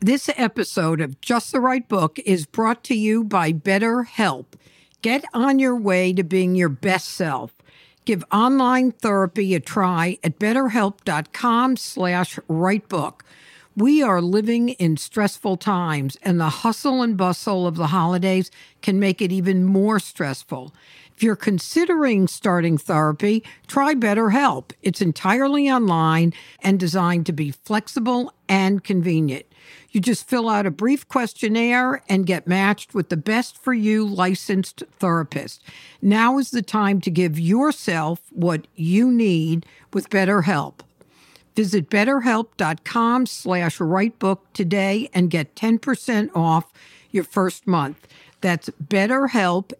This episode of Just the Right Book is brought to you by BetterHelp. Get on your way to being your best self. Give online therapy a try at betterhelp.com/writebook. We are living in stressful times, and the hustle and bustle of the holidays can make it even more stressful. If you're considering starting therapy, try BetterHelp. It's entirely online and designed to be flexible and convenient. You just fill out a brief questionnaire and get matched with the best for you licensed therapist. Now is the time to give yourself what you need with BetterHelp. Visit betterhelp.com/writebook today and get 10% off your first month. That's BetterHelp,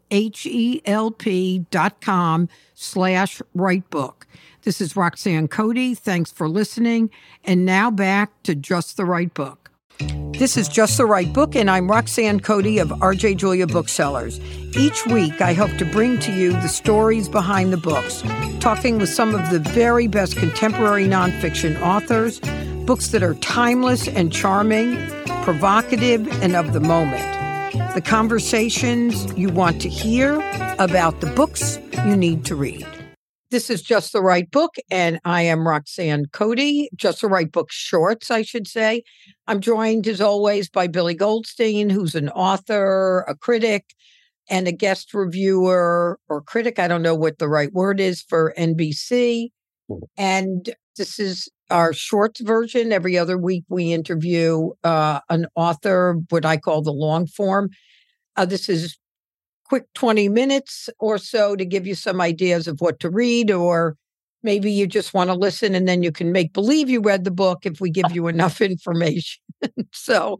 HELP.com/writebook. This is Roxanne Cody. Thanks for listening. And now back to Just the Right Book. This is Just the Right Book, and I'm Roxanne Cody of RJ Julia Booksellers. Each week, I hope to bring to you the stories behind the books, talking with some of the very best contemporary nonfiction authors, books that are timeless and charming, provocative, and of the moment. The conversations you want to hear about the books you need to read. This is Just the Right Book, and I am Roxanne Cody. Just the Right Book shorts, I should say. I'm joined, as always, by Billy Goldstein, who's an author, a critic, and a guest reviewer or critic. I don't know what the right word is for NBC. And this is our shorts version. Every other week, we interview an author, what I call the long form. This is quick 20 minutes or so to give you some ideas of what to read, or maybe you just want to listen and then you can make believe you read the book if we give you enough information. So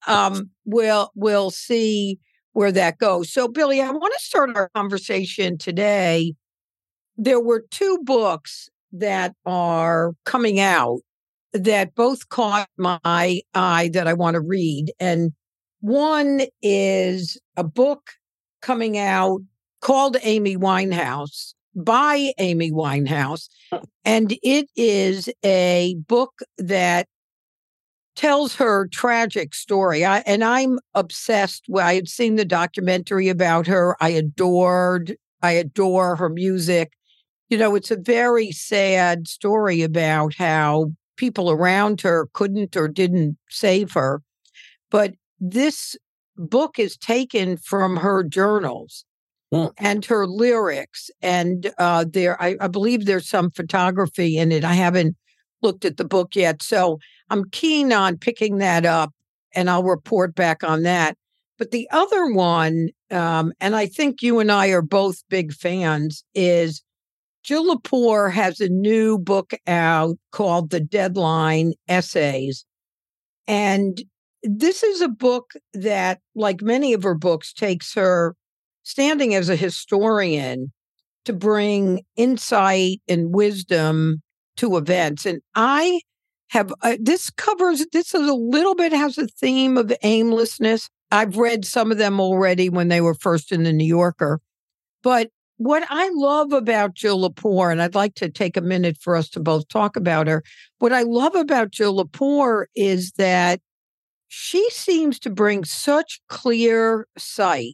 we'll see where that goes. So, Billy, I want to start our conversation today. There were two books that are coming out that both caught my eye that I want to read. And one is a book coming out called Amy Winehouse, by Amy Winehouse. And it is a book that tells her tragic story. I'm obsessed. I had seen the documentary about her. I adore her music. You know, it's a very sad story about how people around her couldn't or didn't save her. But this book is taken from her journals and her lyrics. And I believe there's some photography in it. I haven't looked at the book yet. So I'm keen on picking that up, and I'll report back on that. But the other one, and I think you and I are both big fans, is Jill Lepore has a new book out called The Deadline Essays. And this is a book that, like many of her books, takes her standing as a historian to bring insight and wisdom to events. And I have, this is a little bit, has a theme of aimlessness. I've read some of them already when they were first in the New Yorker. But what I love about Jill Lepore, and I'd like to take a minute for us to both talk about her. What I love about Jill Lepore is that she seems to bring such clear sight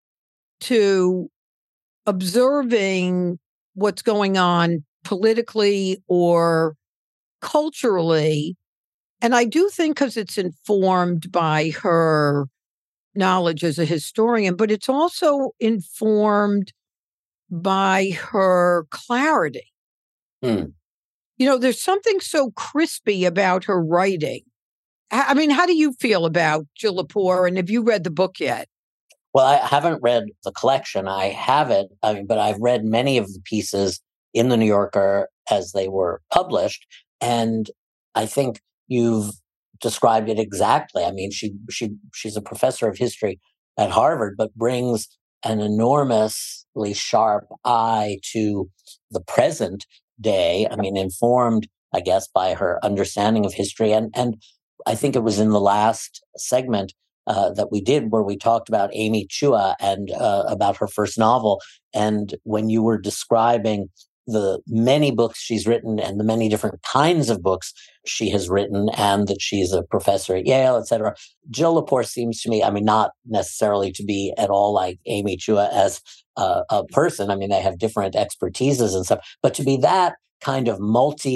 to observing what's going on politically or culturally. And I do think because it's informed by her knowledge as a historian, but it's also informed by her clarity. You know, there's something so crispy about her writing. I mean, how do you feel about Jill Lepore, and have you read the book yet? Well, I haven't read the collection. I haven't, but I've read many of the pieces in the New Yorker as they were published. And I think you've described it exactly. I mean, she's a professor of history at Harvard, but brings an enormously sharp eye to the present day. I mean, informed, I guess, by her understanding of history. And I think it was in the last segment that we did where we talked about Amy Chua and about her first novel. And when you were describing the many books she's written and the many different kinds of books she has written, and that she's a professor at Yale, et cetera. Jill Lepore seems to me, I mean, not necessarily to be at all like Amy Chua as a person. I mean, they have different expertises and stuff, but to be that kind of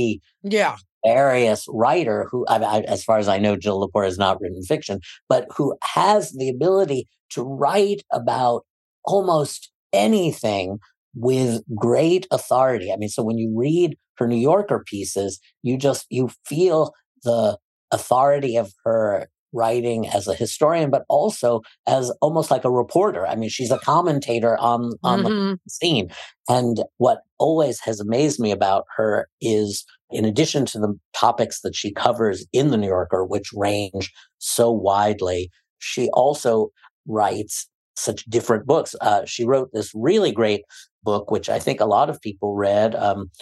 multi-various writer who, as far as I know, Jill Lepore has not written fiction, but who has the ability to write about almost anything with great authority. I mean, so when you read her New Yorker pieces, you feel the authority of her writing as a historian, but also as almost like a reporter. I mean, she's a commentator on the scene. And what always has amazed me about her is, in addition to the topics that she covers in the New Yorker, which range so widely, she also writes such different books. She wrote this really great book, which I think a lot of people read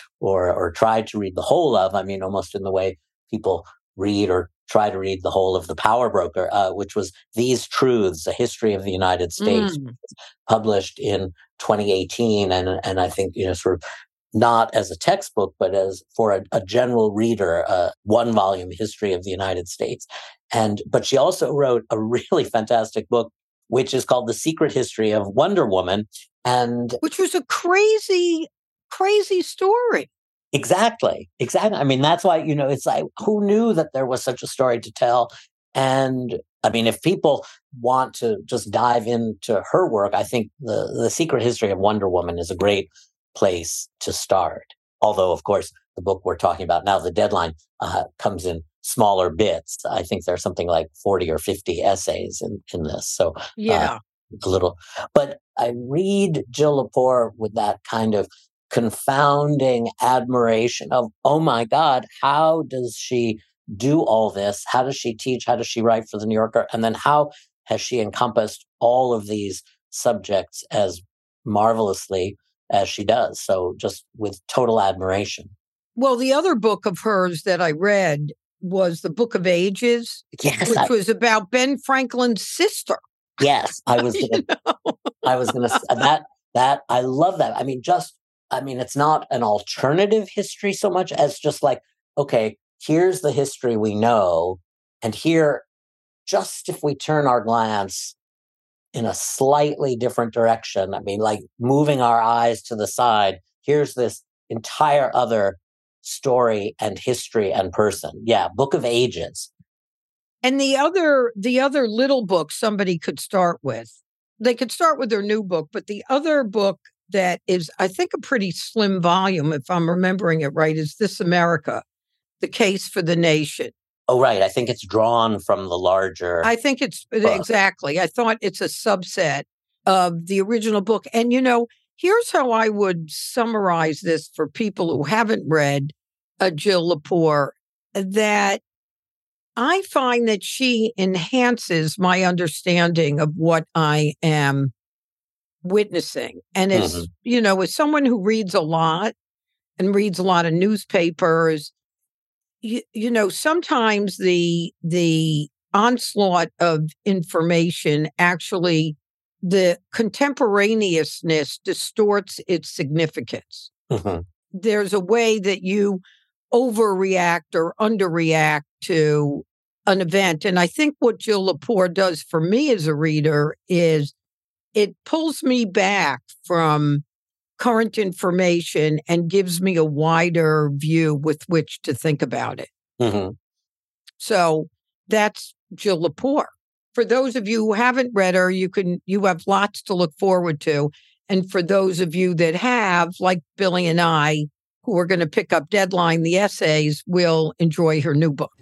or tried to read the whole of. I mean, almost in the way people read or try to read the whole of The Power Broker, which was These Truths, A History of the United States, published in 2018. And I think, sort of not as a textbook, but as for a general reader, one-volume history of the United States. But she also wrote a really fantastic book, which is called The Secret History of Wonder Woman. Which was a crazy, crazy story. Exactly. I mean, that's why, it's like, who knew that there was such a story to tell? And I mean, if people want to just dive into her work, I think the Secret History of Wonder Woman is a great place to start. Although, of course, the book we're talking about now, The Deadline, comes in smaller bits. I think there's something like 40 or 50 essays in this. So a little, but I read Jill Lepore with that kind of confounding admiration of, oh my God, how does she do all this? How does she teach? How does she write for the New Yorker? And then how has she encompassed all of these subjects as marvelously as she does? So just with total admiration. Well, the other book of hers that I read was The Book of Ages, yes, which was about Ben Franklin's sister. Yes, I was going to say that. I love that. I mean, it's not an alternative history so much as just like, okay, here's the history we know. And here, just if we turn our glance in a slightly different direction, I mean, like moving our eyes to the side, here's this entire other story and history and person. Yeah, Book of Ages. And the other little book somebody could start with, they could start with their new book, but the other book that is, I think, a pretty slim volume, if I'm remembering it right, is This America, The Case for the Nation. Oh, right. I think it's drawn from the larger. I think it's exactly. I thought it's a subset of the original book. And, here's how I would summarize this for people who haven't read Jill Lepore, that I find that she enhances my understanding of what I am witnessing. And as as someone who reads a lot and reads a lot of newspapers, sometimes the onslaught of information, actually the contemporaneousness distorts its significance. There's a way that you overreact or underreact to an event. And I think what Jill Lepore does for me as a reader is it pulls me back from current information and gives me a wider view with which to think about it. So that's Jill Lepore. For those of you who haven't read her, you have lots to look forward to. And for those of you that have, like Billy and I, who are going to pick up Deadline, the essays, will enjoy her new book.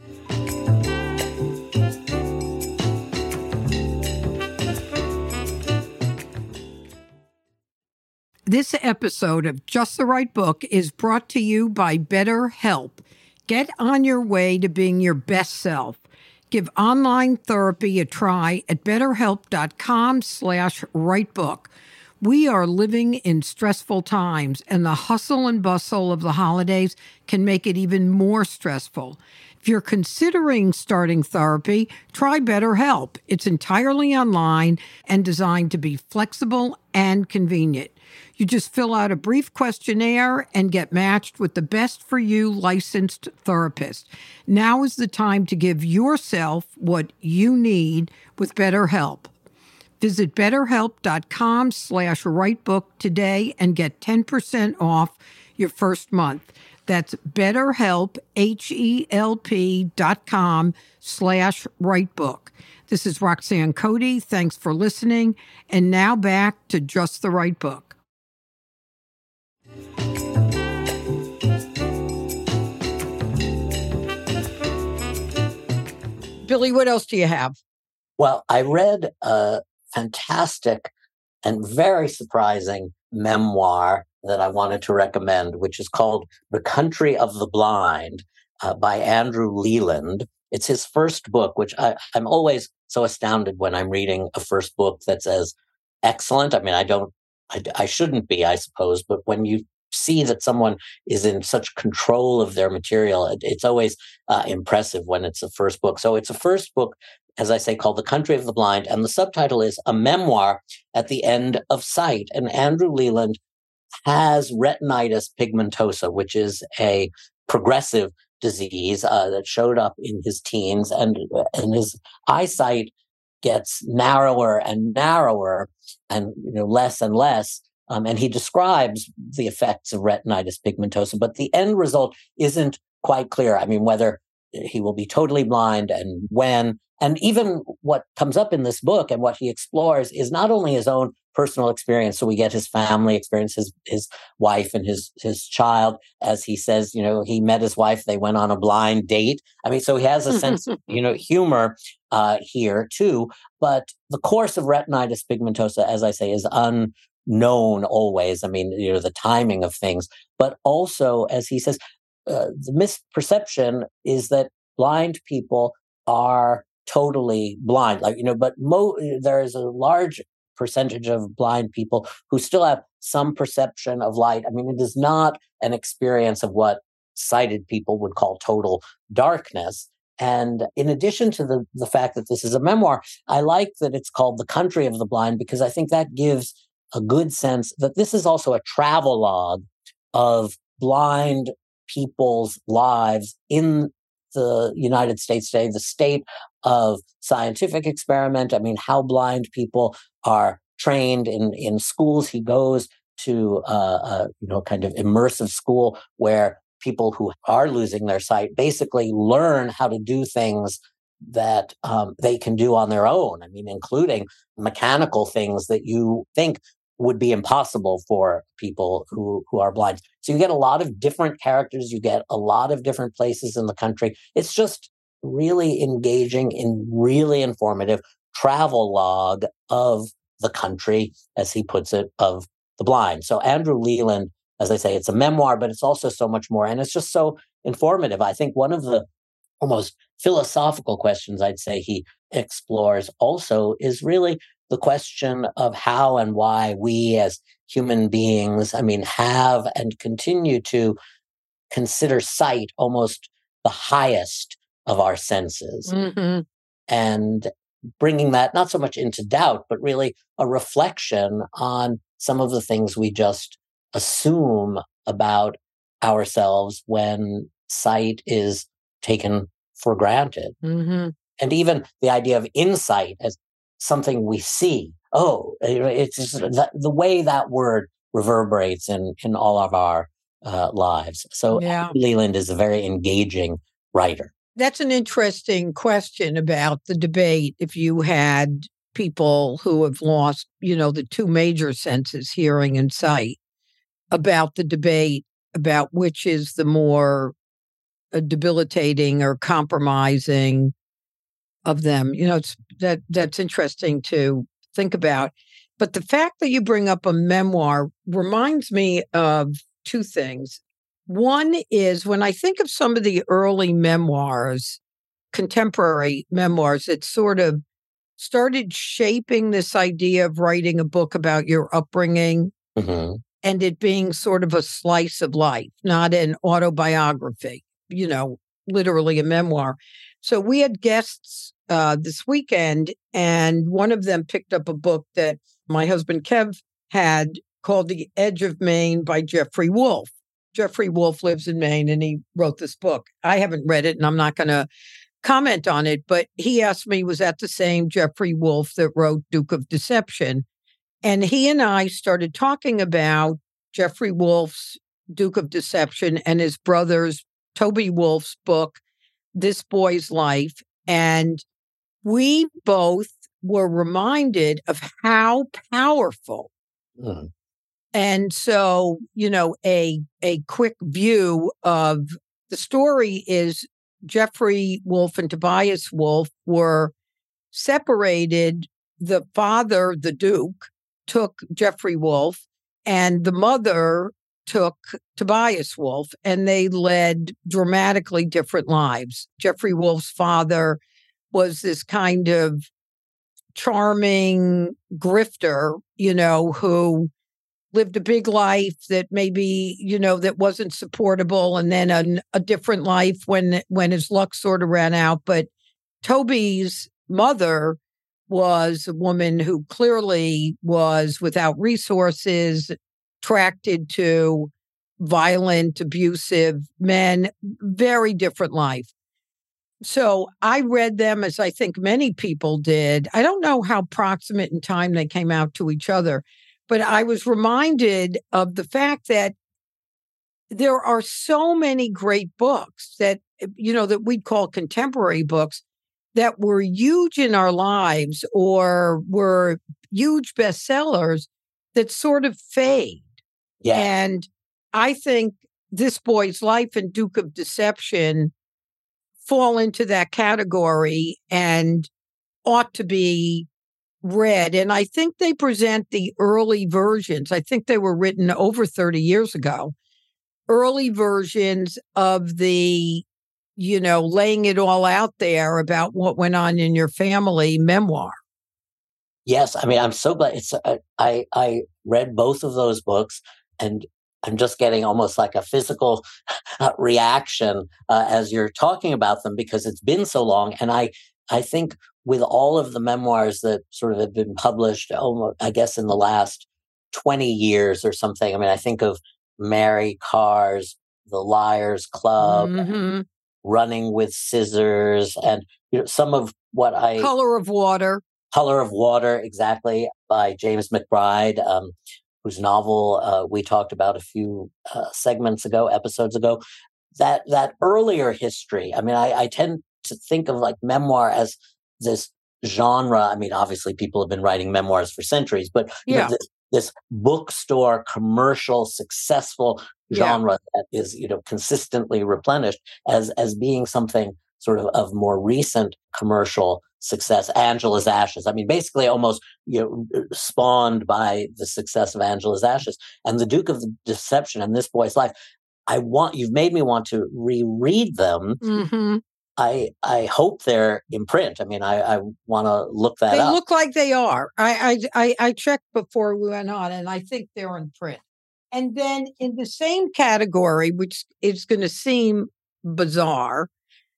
This episode of Just the Right Book is brought to you by BetterHelp. Get on your way to being your best self. Give online therapy a try at betterhelp.com/writebook. We are living in stressful times, and the hustle and bustle of the holidays can make it even more stressful. If you're considering starting therapy, try BetterHelp. It's entirely online and designed to be flexible and convenient. You just fill out a brief questionnaire and get matched with the best for you licensed therapist. Now is the time to give yourself what you need with BetterHelp. Visit betterhelp.com/writebook today and get 10% off your first month. That's BetterHelp, HELP.com/writebook. This is Roxanne Cody. Thanks for listening. And now back to Just the Right Book. Billy, what else do you have? Well, I read a fantastic and very surprising memoir that I wanted to recommend, which is called The Country of the Blind by Andrew Leland. It's his first book, which I'm always so astounded when I'm reading a first book that's as excellent. I mean, I shouldn't be, I suppose, but when you see that someone is in such control of their material, it's always impressive when it's a first book. So it's a first book, as I say, called The Country of the Blind, and the subtitle is A Memoir at the End of Sight. And Andrew Leland has retinitis pigmentosa, which is a progressive disease that showed up in his teens, and his eyesight gets narrower and narrower, and less and less. And he describes the effects of retinitis pigmentosa, but the end result isn't quite clear. I mean, whether he will be totally blind and when. And even what comes up in this book and what he explores is not only his own personal experience. So we get his family experience, his wife and his child. As he says, he met his wife, they went on a blind date. I mean, so he has a sense of, humor here too. But the course of retinitis pigmentosa, as I say, is unknown always. I mean, the timing of things. But also, as he says, the misperception is that blind people are totally blind, but there is a large percentage of blind people who still have some perception of light. I mean, it is not an experience of what sighted people would call total darkness. And in addition to the fact that this is a memoir, I like that it's called The Country of the Blind, because I think that gives a good sense that this is also a travelogue of blind people's lives in the United States today, the state of scientific experiment. I mean, how blind people are trained in schools. He goes to kind of immersive school where people who are losing their sight basically learn how to do things that they can do on their own. I mean, including mechanical things that you think would be impossible for people who are blind. So you get a lot of different characters. You get a lot of different places in the country. It's just really engaging and really informative travelogue of the country, as he puts it, of the blind. So Andrew Leland, as I say, it's a memoir, but it's also so much more. And it's just so informative. I think one of the almost philosophical questions I'd say he explores also is really the question of how and why we as human beings, have and continue to consider sight almost the highest of our senses. Mm-hmm. And bringing that not so much into doubt, but really a reflection on some of the things we just assume about ourselves when sight is taken for granted. Mm-hmm. And even the idea of insight as something we see. Oh, it's just the way that word reverberates in all of our lives. So Yeah. Leland is a very engaging writer. That's an interesting question about the debate. If you had people who have lost, the two major senses, hearing and sight, about the debate about which is the more debilitating or compromising of them. That's interesting to think about. But the fact that you bring up a memoir reminds me of two things. One is when I think of some of the early memoirs, contemporary memoirs, it sort of started shaping this idea of writing a book about your upbringing and it being sort of a slice of life, not an autobiography, literally a memoir. So we had guests this weekend, and one of them picked up a book that my husband Kev had called The Edge of Maine by Jeffrey Wolf. Jeffrey Wolf lives in Maine and he wrote this book. I haven't read it and I'm not going to comment on it, but he asked me, was that the same Jeffrey Wolf that wrote Duke of Deception? And he and I started talking about Jeffrey Wolf's Duke of Deception and his brother's Toby Wolf's book, This Boy's Life. And we both were reminded of how powerful. Mm. And so, a quick view of the story is Jeffrey Wolf and Tobias Wolf were separated. The father, the Duke, took Jeffrey Wolf, and the mother took Tobias Wolf, and they led dramatically different lives. Jeffrey Wolf's father was this kind of charming grifter, who lived a big life that maybe, that wasn't supportable, and then a different life when his luck sort of ran out. But Toby's mother was a woman who clearly was without resources, attracted to violent, abusive men, very different life. So I read them as I think many people did. I don't know how proximate in time they came out to each other, but I was reminded of the fact that there are so many great books that, that we'd call contemporary books that were huge in our lives or were huge bestsellers that sort of fade. Yeah. And I think This Boy's Life and Duke of Deception fall into that category and ought to be read. And I think they present the early versions. I think they were written over 30 years ago. Early versions of the, laying it all out there about what went on in your family memoir. Yes. I mean, I'm so glad I read both of those books, and I'm just getting almost like a physical reaction as you're talking about them, because it's been so long. And I think with all of the memoirs that sort of have been published, I guess in the last 20 years or something, I mean, I think of Mary Karr's The Liars Club, Mm-hmm. Running with Scissors, and some of what Color of Water, exactly, by James McBride, whose novel we talked about a few episodes ago. That earlier history. I mean, I tend to think of like memoir as this genre. I mean, obviously, people have been writing memoirs for centuries, but this bookstore commercial successful genre that is consistently replenished as being something sort of more recent commercial success. Angela's Ashes. I mean, basically almost spawned by the success of Angela's Ashes and the Duke of Deception and This Boy's Life. You've made me want to reread them. Mm-hmm. I hope they're in print. I mean, I want to look that up. They look like they are. I checked before we went on, and I think they're in print. And then in the same category, which is going to seem bizarre,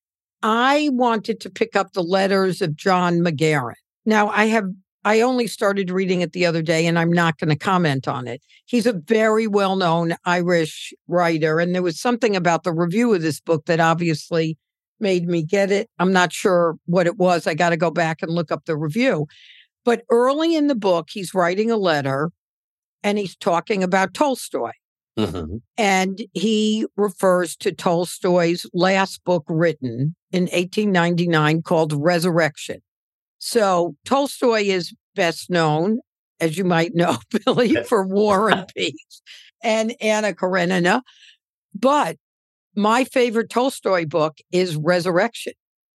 I wanted to pick up The Letters of John McGarren. Now, I only started reading it the other day, and I'm not going to comment on it. He's a very well-known Irish writer, and there was something about the review of this book that obviously made me get it. I'm not sure what it was. I got to go back and look up the review. But early in the book, he's writing a letter, and he's talking about Tolstoy. Mm-hmm. And he refers to Tolstoy's last book written in 1899 called Resurrection. So Tolstoy is best known, as you might know, Billy, for War and Peace and Anna Karenina. But my favorite Tolstoy book is Resurrection.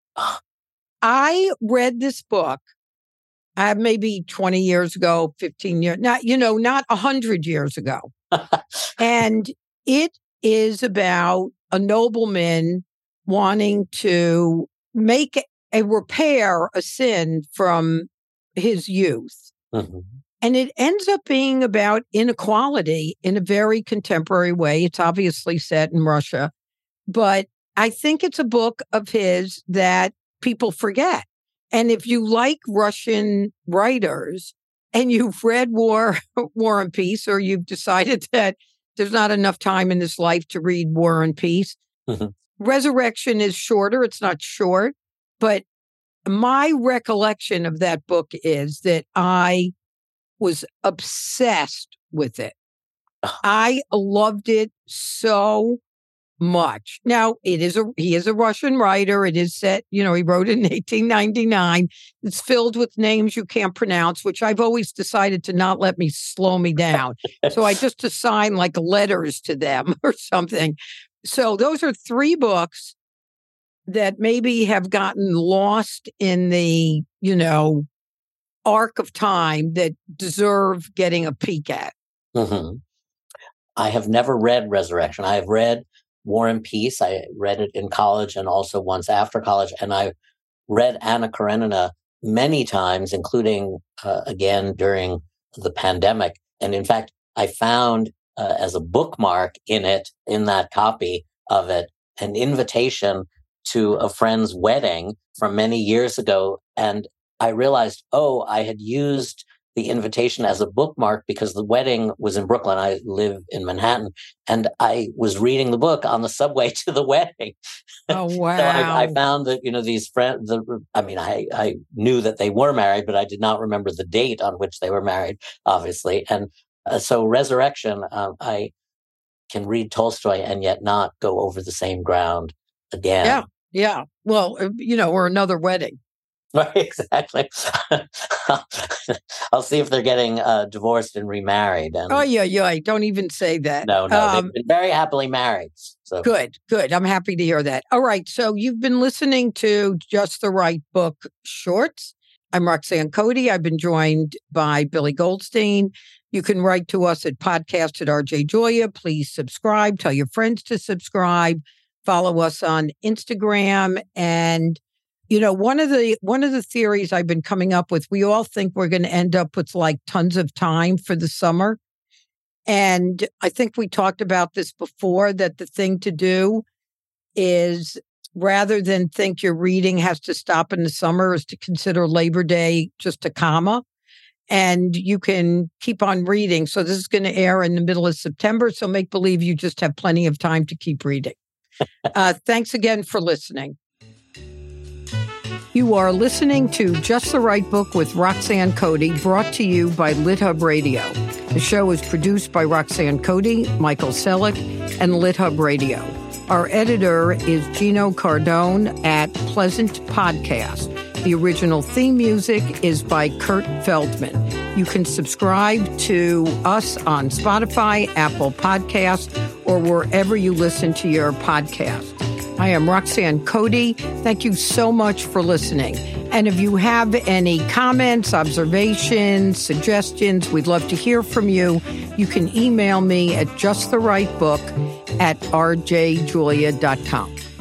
I read this book maybe 20 years ago, 15 years, not 100 years ago. And it is about a nobleman wanting to make repair a sin from his youth. Mm-hmm. And it ends up being about inequality in a very contemporary way. It's obviously set in Russia, but I think it's a book of his that people forget. And if you like Russian writers and you've read War and Peace, or you've decided that there's not enough time in this life to read War and Peace. Mhm. Resurrection is shorter. It's not short, but my recollection of that book is that I was obsessed with it. I loved it so much. Now, he is a Russian writer. It is set, he wrote it in 1899. It's filled with names you can't pronounce, which I've always decided to not let me slow me down. So I just assign like letters to them or something. So those are 3 books that maybe have gotten lost in the, arc of time that deserve getting a peek at. Mm-hmm. I have never read Resurrection. I have read War and Peace. I read it in college and also once after college. And I read Anna Karenina many times, including again during the pandemic. And in fact, I found as a bookmark in that copy of it, an invitation to a friend's wedding from many years ago. And I realized, I had used the invitation as a bookmark because the wedding was in Brooklyn. I live in Manhattan, and I was reading the book on the subway to the wedding. Oh, wow. So I found that, these friends, I knew that they were married, but I did not remember the date on which they were married, obviously. And so Resurrection, I can read Tolstoy and yet not go over the same ground again. Yeah. Well, or another wedding. Right, exactly. I'll see if they're getting divorced and remarried. And yeah. Don't even say that. No, they've been very happily married. So Good. I'm happy to hear that. All right. So you've been listening to Just the Right Book Shorts. I'm Roxanne Cody. I've been joined by Billy Goldstein. You can write to us at podcast@RJ Julia. Please subscribe. Tell your friends to subscribe. Follow us on Instagram. And one of the theories I've been coming up with, we all think we're going to end up with like tons of time for the summer. And I think we talked about this before, that the thing to do is, rather than think your reading has to stop in the summer, is to consider Labor Day just a comma. And you can keep on reading. So this is going to air in the middle of September. So make believe you just have plenty of time to keep reading. Thanks again for listening. You are listening to Just the Right Book with Roxanne Cody, brought to you by LitHub Radio. The show is produced by Roxanne Cody, Michael Selleck, and LitHub Radio. Our editor is Gino Cardone at Pleasant Podcast. The original theme music is by Kurt Feldman. You can subscribe to us on Spotify, Apple Podcasts, or wherever you listen to your podcast. I am Roxanne Cody. Thank you so much for listening. And if you have any comments, observations, suggestions, we'd love to hear from you. You can email me at justtherightbook@rjjulia.com.